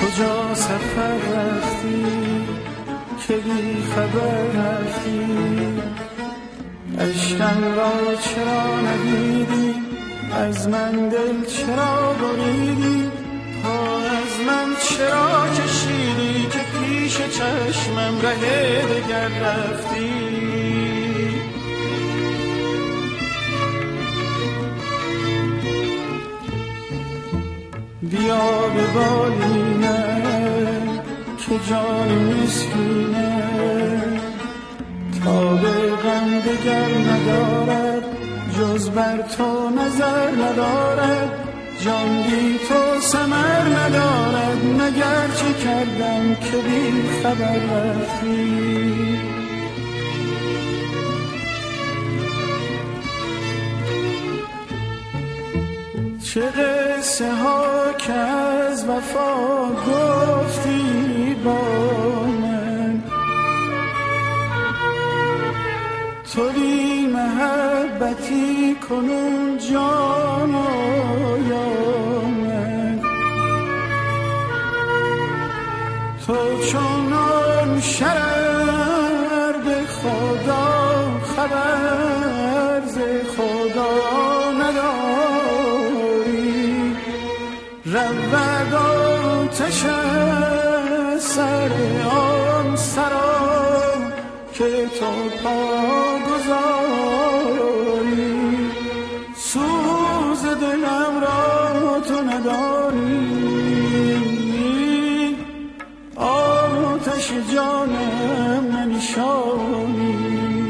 کجا سفر رفتی که بی خبر رفتی؟ عشقم را چرا ندیدی؟ از من دل چرا بریدی؟ پا از من چرا کشیدی که پیش چشمم ره دگر رفتی؟ بیا به بالینه که جان مسکینه تا به غم دگر ندارد، جز بر تو نظر ندارد، جان بی تو ثمر ندارد. مگر چه کردم که بی خبر رفتی؟ چه قصه ها که از وفا گفتی با من، تو بی محبتی کنون جان آمد. تو چونان شرر به خدا خبر ز خدا نداری، رود آتش سر آن سرا که تو پا گذاری. سوز دلم را تو نداری، آتش جانم ننشانی.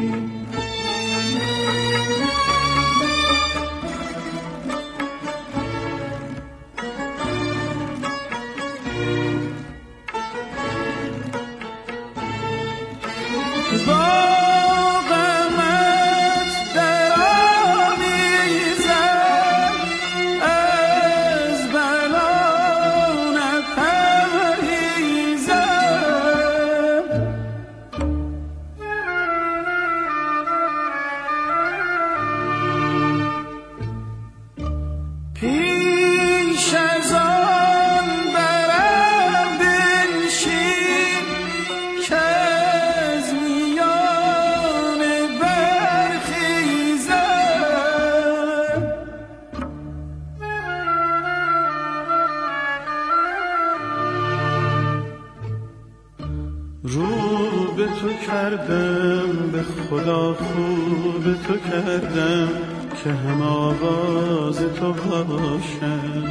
رو به تو کردم به خدا، خوب تو کردم که هم آواز تو باشم.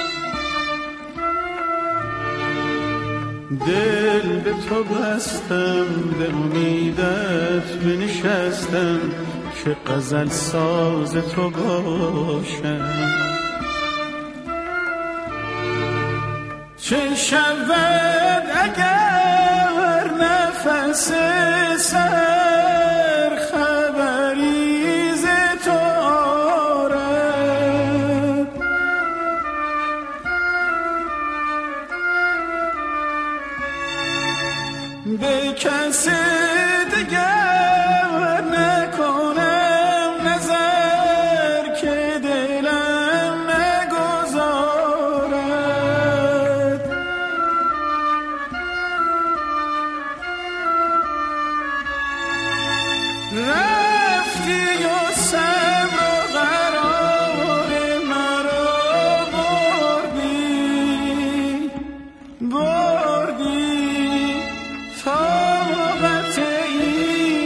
دل به تو بستم، به امیدت بنشستم که غزل ساز تو باشم. چه شود اگر نفس سر خبری ز تو آرد، به کس دگر نکنم نظر که دلم نگذارد. رفتی و صبر و قرار مرا بردی، طاقت این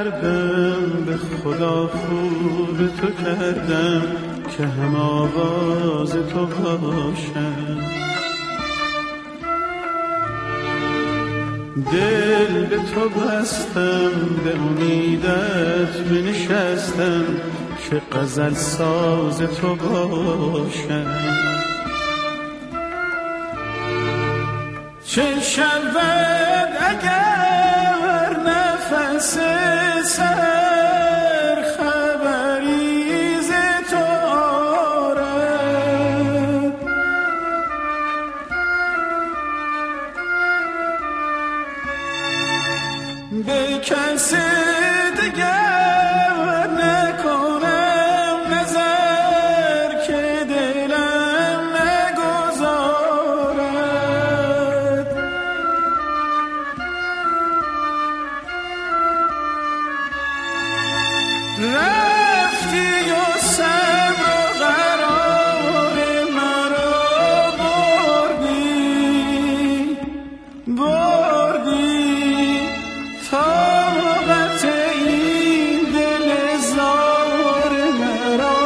کردم به خدا خوب تو کردم که هم آواز تو باشم. دل به تو بستم به امیدت بنشستم که غزل ساز تو باشم. چه شود اگر نفس سر خبری ز تو آرد، به کس دگر نکنم نظر که دلم نگذارد. رفتی و صبر و قرار مرا بردی طاقت این دل زار مرا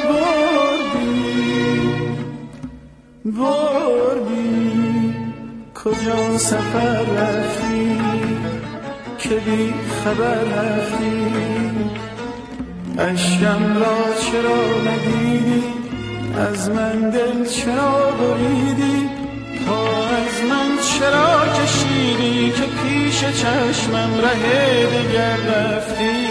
بردی. کجا سفر رفتی که بی خبر رفتی، اشکم را چرا ندیدی، از من دل چرا بریدی، پا از من چرا کشیدی که پیش چشمم ره دگر رفتی.